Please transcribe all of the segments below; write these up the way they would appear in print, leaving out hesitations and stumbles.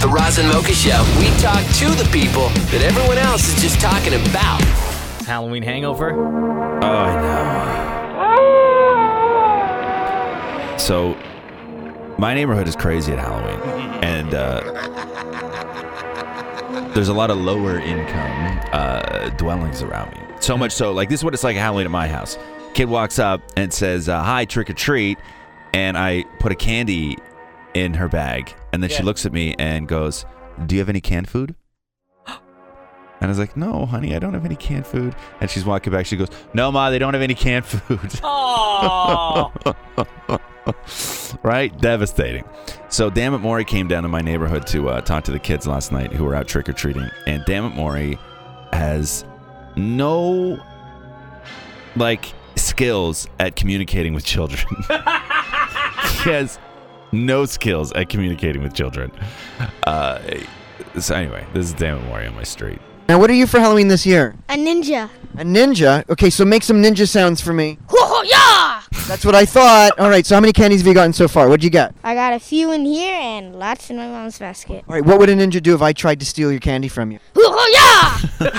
The Roz and Mocha Show. We talk to the people that everyone else is just talking about. Halloween hangover? Oh, I know. So, my neighborhood is crazy at Halloween. And there's a lot of lower income dwellings around me. So much so, like, this is what it's like at Halloween at my house. Kid walks up and says, hi, trick or treat. And I put a candy in her bag. And then she looks at me and goes, do you have any canned food? And I was like, no, honey, I don't have any canned food. And she's walking back. She goes, no, Ma, they don't have any canned food. Oh. Right? Devastating. So Dammit Maury came down to my neighborhood to talk to the kids last night who were out trick-or-treating. And Dammit Maury has no, skills at communicating with children. He has no skills at communicating with children. So anyway, this is Dammit Maury on my street. Now, what are you for Halloween this year? A ninja. A ninja? Okay, so make some ninja sounds for me. Yeah! That's what I thought. All right, so how many candies have you gotten so far? What'd you get? I got a few in here and lots in my mom's basket. All right, what would a ninja do if I tried to steal your candy from you? Yeah!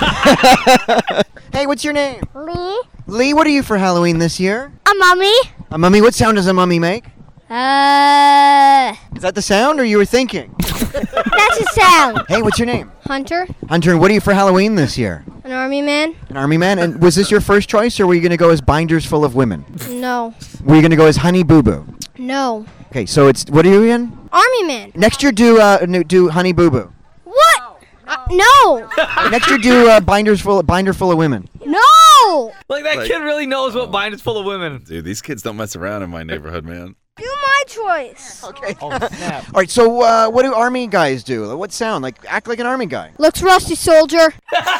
Hey, what's your name? Lee? Lee, what are you for Halloween this year? A mummy? A mummy? What sound does a mummy make? Is that the sound or you were thinking? That's a sound. Hey, what's your name? Hunter? Hunter, and what are you for Halloween this year? An army man? An army man? And was this your first choice or were you going to go as binders full of women? No. Were you going to go as Honey Boo Boo? No. Okay, so it's, what are you in? Army man. Next year do Honey Boo Boo. What? No. Next year do binder full of women. No. Like, that kid really knows what bind is full of women. Dude, these kids don't mess around in my neighborhood, man. Do my choice. Okay. Oh, snap. All right, so what do army guys do? What sound? Like, act like an army guy. Looks rusty, soldier.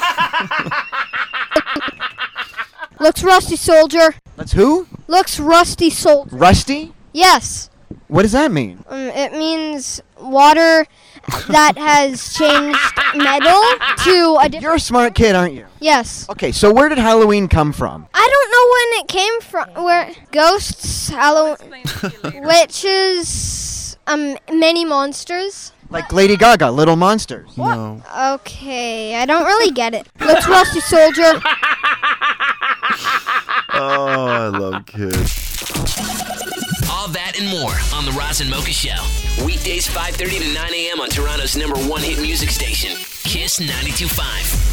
Looks rusty, soldier. That's who? Looks rusty, soldier. Rusty? Yes. What does that mean? It means water that has changed metal to a different... You're a smart kid, aren't you? Yes. Okay, so where did Halloween come from? I don't know when it came from. Where ghosts, Halloween, witches, many monsters. Like Lady Gaga, Little Monsters. No. Okay, I don't really get it. Looks rusty, soldier. Oh, I love kids. All that and more on The Roz and Mocha Show. Weekdays 5:30 to 9 a.m. on Toronto's #1 hit music station, Kiss 92.5.